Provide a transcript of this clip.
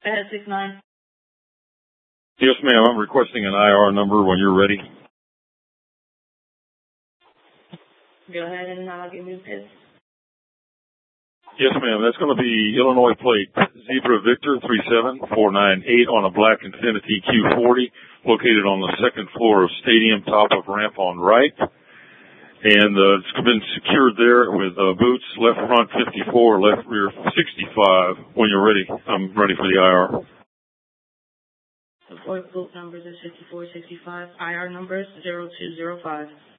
Go ahead, 6-9. Yes, ma'am. I'm requesting an IR number when you're ready. Go ahead and give me the PIN. Yes, ma'am. That's going to be Illinois plate Zebra Victor 37498 on a black Infiniti Q40, located on the second floor of Stadium, top of ramp on right. And it's been secured there with boots, left front 54, left rear 65. When you're ready, I'm ready for the IR. The boot numbers is 5465. IR numbers 0205.